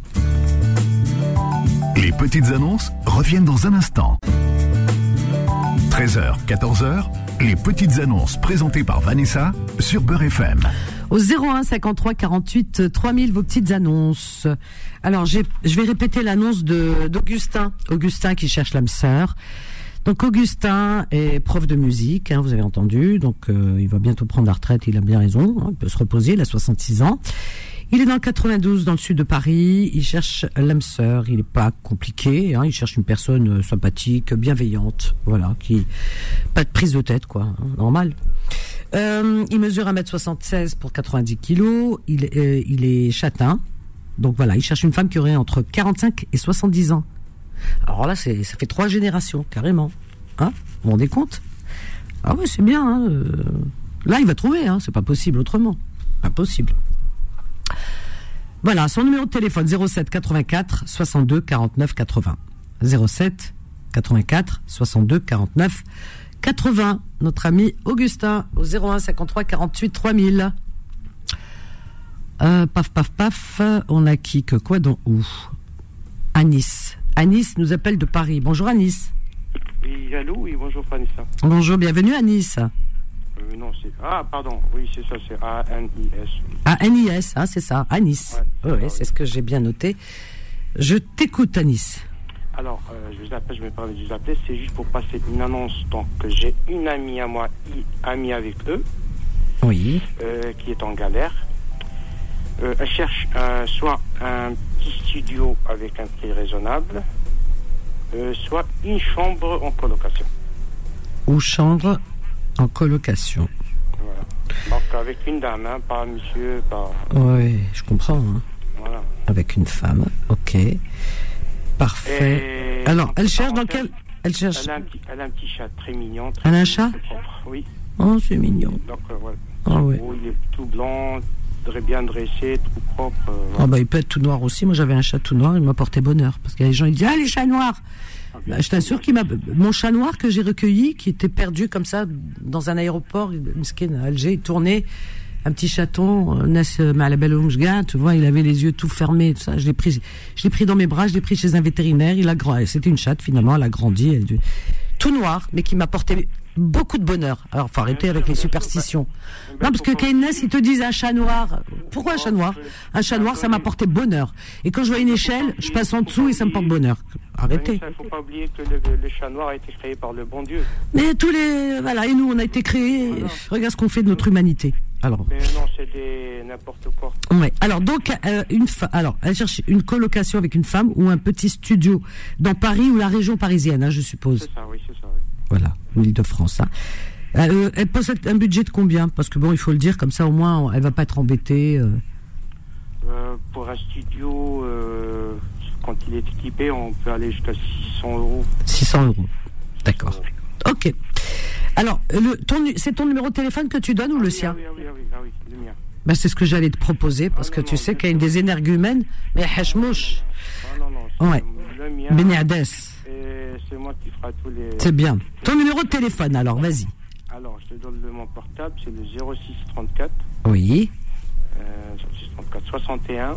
Les petites annonces reviennent dans un instant. 13h, 14h, les petites annonces présentées par Vanessa sur Beurre FM. Au 01 53 48 3000, vos petites annonces. Alors, je vais répéter l'annonce d'Augustin. Augustin qui cherche l'âme sœur. Donc, Augustin est prof de musique, hein, vous avez entendu. Donc, il va bientôt prendre la retraite, il a bien raison. Hein, il peut se reposer, il a 66 ans. Il est dans le 92, dans le sud de Paris. Il cherche l'âme sœur. Il n'est pas compliqué. Hein, il cherche une personne sympathique, bienveillante. Voilà, pas de prise de tête, quoi. Hein, normal. Il mesure 1m76 pour 90 kilos. Il est châtain. Donc voilà, il cherche une femme qui aurait entre 45 et 70 ans. Alors là, ça fait 3 générations, carrément. Hein, vous vous rendez compte? Ah ouais, c'est bien. Hein, là, il va trouver. Hein, c'est pas possible autrement. Impossible. Voilà, son numéro de téléphone 07 84 62 49 80. 07 84 62 49 80. Notre ami Augustin au 01 53 48 3000. Paf. On a quoi, dans où? Anis. Anis nous appelle de Paris. Bonjour Anis. Oui, allô, oui, bonjour Vanessa. Bonjour, bienvenue à Nice. Non, c'est... Ah, pardon, oui, c'est ça, c'est A-N-I-S. A-N-I-S, ah, c'est ça, à Nice. Ouais, Oui, c'est ce que j'ai bien noté. Je t'écoute à Nice. Alors, je me permets de vous appeler, c'est juste pour passer une annonce. Donc, j'ai une amie à moi, amie avec eux, Oui. qui est en galère. Elle cherche soit un petit studio avec un prix raisonnable, soit une chambre en colocation. Ou chambre en colocation. Voilà. Donc, avec une dame, hein, pas monsieur, pas... Oui, je comprends. Hein. Voilà. Avec une femme, ok. Parfait. Alors, elle cherche dans quel... Elle cherche... Elle a un petit chat très mignon. Elle a un chat? Très propre. Oui. Oh, c'est mignon. Donc, voilà. Ah oui. Il est tout blanc, très bien dressé, tout propre. Ah bah, il peut être tout noir aussi. Moi, j'avais un chat tout noir, il m'a porté bonheur. Parce que les gens, ils disent, ah, les chats noirs. Bah, je t'assure qu'il m'a... Mon chat noir que j'ai recueilli, qui était perdu comme ça, dans un aéroport, à Alger, il tournait, un petit chaton, tu vois, il avait les yeux tout fermés, tout ça. Je l'ai pris dans mes bras, je l'ai pris chez un vétérinaire, c'était une chatte, finalement, elle a grandi, tout noir, mais qui m'a porté beaucoup de bonheur. Alors, faut arrêter avec les superstitions. Non, parce que Keynes, ils te disent un chat noir. Pourquoi un chat noir? Un chat noir, ça m'a porté bonheur. Et quand je vois une échelle, je passe en dessous et ça me porte bonheur. Arrêtez. Il ne faut pas oublier que le chat noir a été créé par le bon Dieu. Mais voilà, et nous, on a été créés. Voilà. Regarde ce qu'on fait de notre humanité. Alors. Mais non, c'est n'importe quoi. Ouais. Alors, donc, elle cherche une colocation avec une femme ou un petit studio dans Paris ou la région parisienne, hein, je suppose. C'est ça, oui, c'est ça, oui. Voilà, l'Île-de-France. Hein. Elle possède un budget de combien? Parce que bon, il faut le dire, comme ça au moins, elle va pas être embêtée. Pour un studio, quand il est équipé, on peut aller jusqu'à 600 €. 600 €. D'accord. Ok. Alors, c'est ton numéro de téléphone que tu donnes ou le sien? Oui, le mien. Ben, c'est ce que j'allais te proposer, parce que tu sais qu'il y a des énergumènes, mais hachmouch. Non, ouais. Le mien. Benades. C'est moi qui fera tous les... C'est bien. Ton numéro de téléphone, alors, vas-y. Alors, je te donne mon portable, c'est le 0634. Oui. 0634 61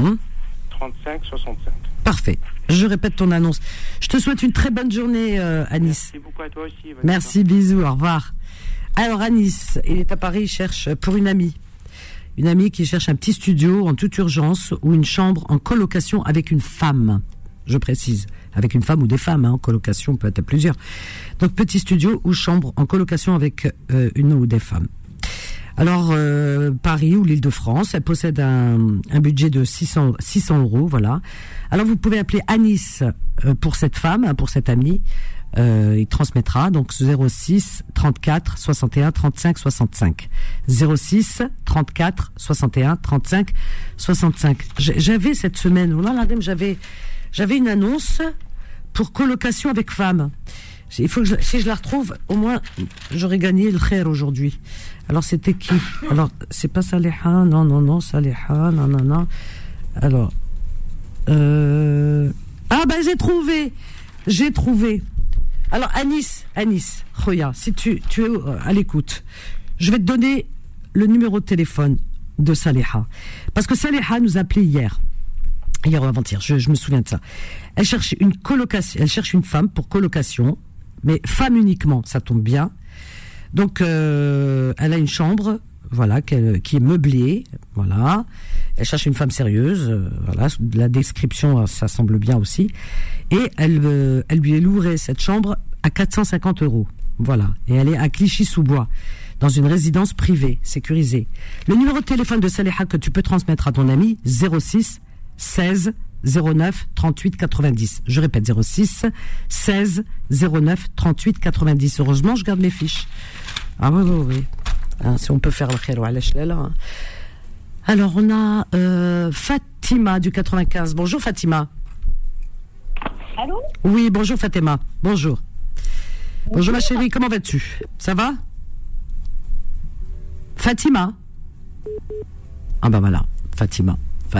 35 65. Parfait. Je répète ton annonce. Je te souhaite une très bonne journée, Anis. Merci beaucoup à toi aussi. Vanessa. Merci, bisous, au revoir. Alors, Anis, il est à Paris, il cherche pour une amie. Une amie qui cherche un petit studio en toute urgence ou une chambre en colocation avec une femme. Je précise, avec une femme ou des femmes, hein, en colocation, peut être plusieurs. Donc, petit studio ou chambre en colocation avec une ou des femmes. Alors, Paris ou l'Île-de-France, elle possède un budget de 600 €, voilà. Alors, vous pouvez appeler Anis pour cette femme, pour cette amie. Il transmettra, donc 06 34 61 35 65. 06 34 61 35 65. J'avais cette semaine, j'avais une annonce pour colocation avec femme. Il faut que si je la retrouve, au moins, j'aurais gagné le khair aujourd'hui. Alors, c'était qui? Alors, c'est pas Saliha, non, Saliha, non. Alors, j'ai trouvé. Alors, Anis, Khoya, si tu es à l'écoute, je vais te donner le numéro de téléphone de Saliha. Parce que Saliha nous a appelé hier ou avant-hier, je me souviens de ça. Elle cherche une colocation, elle cherche une femme pour colocation, mais femme uniquement, ça tombe bien. Donc, elle a une chambre, voilà, qui est meublée, voilà. Elle cherche une femme sérieuse, voilà. La description, ça semble bien aussi. Et elle lui louerait cette chambre à 450 €, voilà. Et elle est à Clichy-sous-Bois, dans une résidence privée, sécurisée. Le numéro de téléphone de Saliha que tu peux transmettre à ton ami, 06 16 09 38 90. Je répète, 06 16 09 38 90. Heureusement, je garde mes fiches. Ah oui. Hein, si on peut faire le khair wa ala. Alors, on a Fatima du 95. Bonjour, Fatima. Allô? Oui, bonjour, Fatima. Bonjour. Bonjour, ma chérie. Comment vas-tu? Ça va? Fatima? Ah ben voilà, Fatima.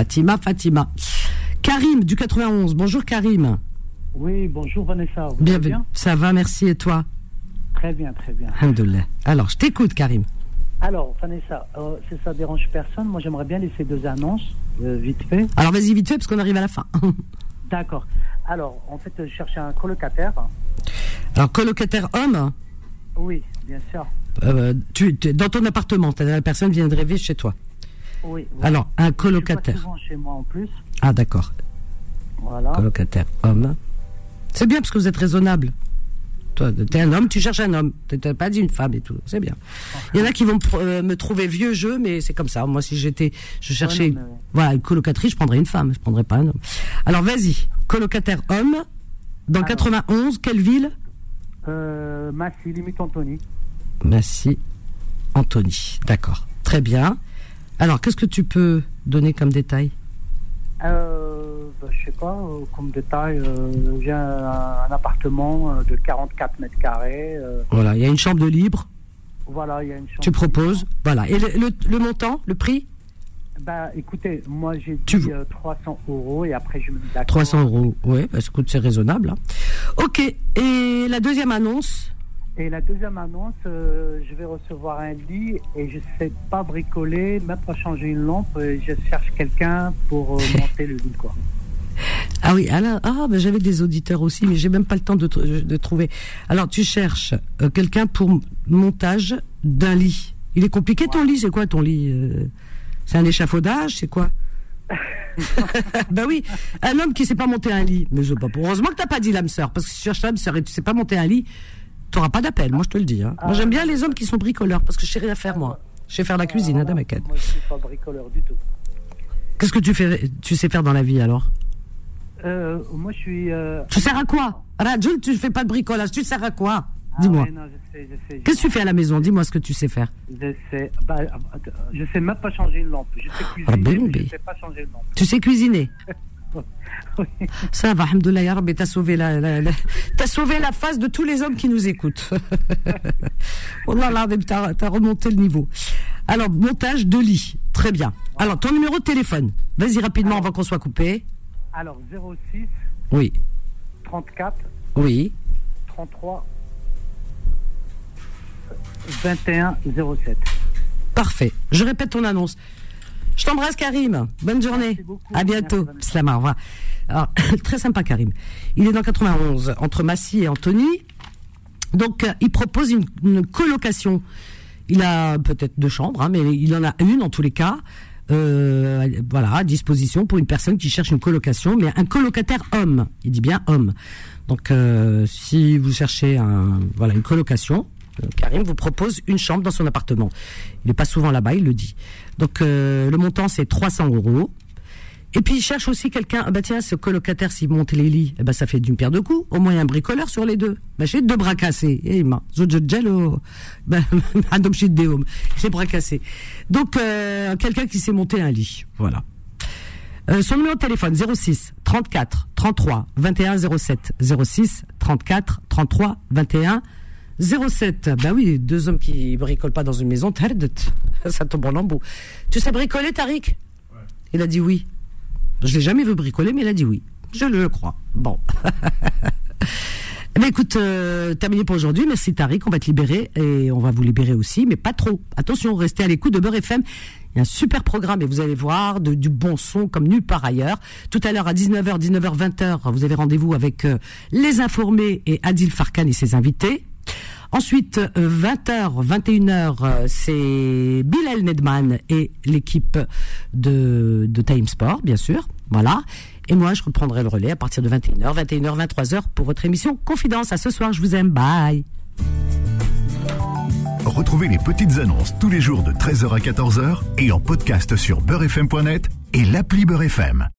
Karim du 91. Bonjour, Karim. Oui, bonjour, Vanessa. Bienvenue. Bien? Ça va, merci. Et toi? Très bien. Alhamdoulilah. Alors, je t'écoute, Karim. Alors, Vanessa, si ça dérange personne, moi j'aimerais bien laisser 2 annonces, vite fait. Alors, vas-y, vite fait, parce qu'on arrive à la fin. D'accord. Alors, en fait, je cherche un colocataire. Alors, colocataire homme? Oui, bien sûr. Dans ton appartement, la personne vient de rêver chez toi. Oui. Alors, un colocataire. Je suis pas souvent chez moi en plus. Ah, d'accord. Voilà. Colocataire homme. C'est bien parce que vous êtes raisonnable. Toi, t'es un homme, tu cherches un homme. T'as pas dit une femme et tout. C'est bien. Il y en a qui vont me trouver vieux jeu, mais c'est comme ça. Moi, si je cherchais, une colocatrice, je prendrais une femme. Je prendrais pas un homme. Alors, vas-y. Colocataire homme. Dans 91, quelle ville? Massy, limite Antony. Massy, Antony. D'accord. Très bien. Alors, qu'est-ce que tu peux donner comme détail? Je sais pas, comme détail, j'ai un appartement de 44 mètres carrés. Voilà, il y a une chambre de libre. Voilà, il y a une chambre. Tu proposes, voilà. Et le montant, le prix? Écoutez, moi j'ai dit 300 € et après je me dis d'accord. 300 €, oui, écoute, c'est raisonnable. Hein. Ok, et la deuxième annonce? Et la deuxième annonce, je vais recevoir un lit et je sais pas bricoler, même pas changer une lampe, et je cherche quelqu'un pour monter le lit, quoi. Ah oui, j'avais des auditeurs aussi, mais j'ai même pas le temps de trouver. Alors, tu cherches quelqu'un pour montage d'un lit. Il est compliqué ton lit, c'est quoi ton lit? C'est un échafaudage, c'est quoi? Ben oui, un homme qui sait pas monter un lit. Mais heureusement que t'as pas dit l'âme sœur, parce que si tu cherches l'âme sœur et tu sais pas monter un lit, t'auras pas d'appel, moi je te le dis. Hein. Moi j'aime bien les hommes qui sont bricoleurs, parce que je sais rien faire moi. Je sais faire la cuisine, Adam Akad. Moi je suis pas bricoleur du tout. Qu'est-ce que tu sais faire dans la vie alors? Moi je suis... Tu sers à quoi? Rajul, tu fais pas de bricolage, tu sers à quoi? Dis-moi. Ouais, non, je sais. Qu'est-ce que tu fais à la maison? Dis-moi ce que tu sais faire. Je sais même pas changer une lampe. Je sais cuisiner, mais je sais pas changer une lampe. Tu sais cuisiner? Oui. Ça va, alhamdoulilah, ya Rabbi, t'as sauvé t'as sauvé la face de tous les hommes qui nous écoutent. Wallah, t'as remonté le niveau. Alors, montage de lit. Très bien. Alors, ton numéro de téléphone. Vas-y rapidement avant qu'on soit coupé. Alors, 06. Oui. 34. Oui. 33. 21 07. Parfait. Je répète ton annonce. Je t'embrasse, Karim. Bonne journée. À bientôt. Salam, au revoir. Alors, très sympa, Karim. Il est dans 91, entre Massy et Antony. Donc, il propose une colocation. Il a peut-être 2 chambres, mais il en a une en tous les cas. À disposition pour une personne qui cherche une colocation, mais un colocataire homme. Il dit bien homme. Donc, si vous cherchez une colocation, Karim vous propose une chambre dans son appartement. Il n'est pas souvent là-bas, il le dit. Donc, le montant, c'est 300 €. Et puis, il cherche aussi quelqu'un. Ce colocataire, s'il monte les lits, ça fait d'une pierre deux coups. Au moins, il y a un bricoleur sur les deux. J'ai 2 bras cassés. J'ai bras cassés. Donc, quelqu'un qui sait monter un lit. Voilà. Son numéro de téléphone, 06 34 33 21 07. 06 34 33 21 07. Oui, 2 hommes qui bricolent pas dans une maison, ça tombe en lambeaux. Tu sais bricoler, Tariq? Ouais. Il a dit oui. Je l'ai jamais vu bricoler, mais il a dit oui. Je le crois. Bon. Écoute, terminé pour aujourd'hui. Merci Tariq, on va te libérer et on va vous libérer aussi, mais pas trop. Attention, restez à l'écoute de Beurre FM. Il y a un super programme et vous allez voir du bon son comme nulle part ailleurs. Tout à l'heure à 19h, 20h, vous avez rendez-vous avec les informés et Adil Farkan et ses invités. Ensuite, 20h, 21h, c'est Bilal Nedman et l'équipe de Time Sport, bien sûr. Voilà. Et moi, je reprendrai le relais à partir de 21h, 23h pour votre émission Confidence. À ce soir, je vous aime. Bye. Retrouvez les petites annonces tous les jours de 13h à 14h et en podcast sur beurrefm.net et l'appli Beurre FM.